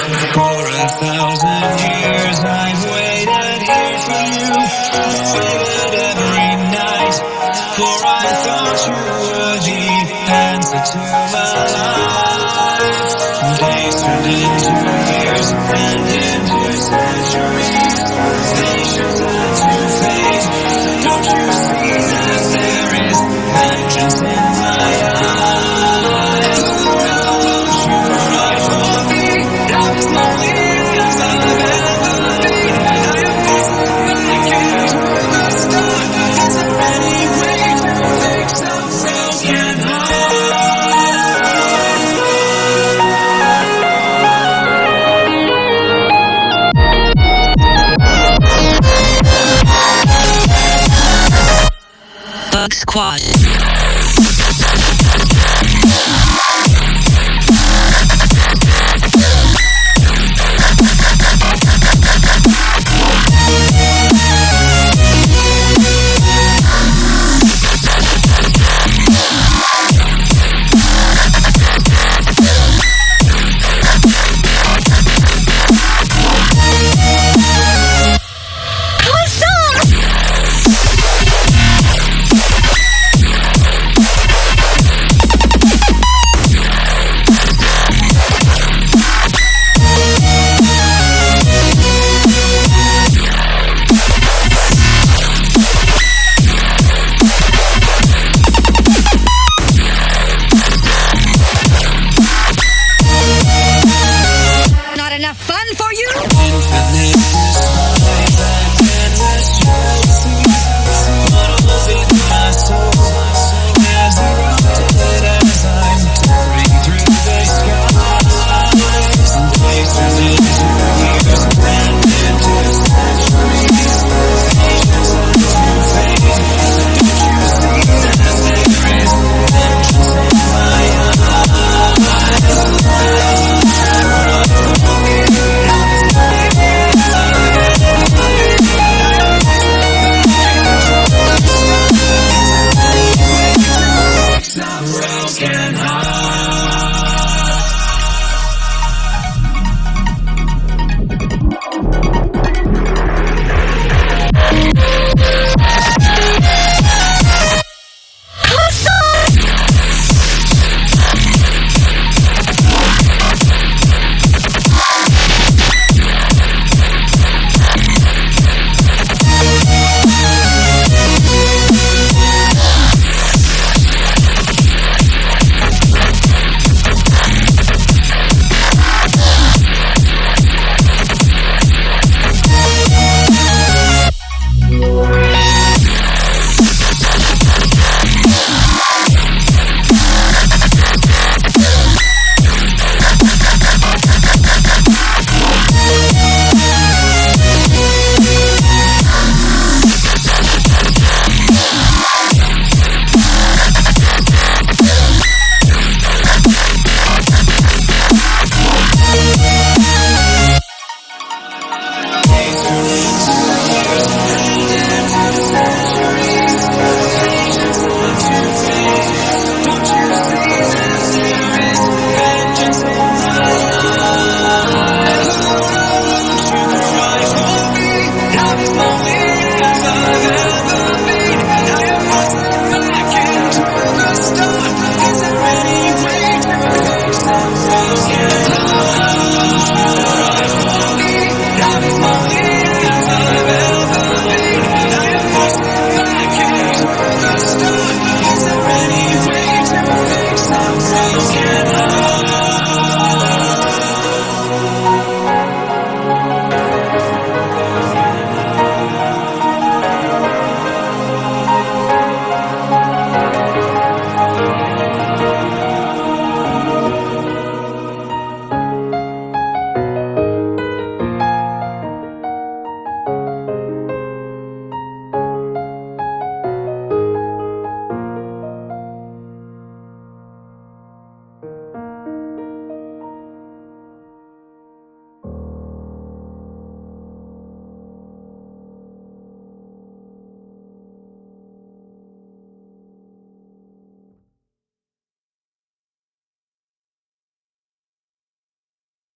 For 1,000 years I've waited here for you, waited every night, for I thought you were the answer to my life. Days turned into years and into centuries, nations had to fade. Don't you see that there is vengeance in my eyes? Won't you cry for me? I'm as lonely as I've ever been. I am falling again to the start. Is there any way to fix a broken heart? Bug Squad.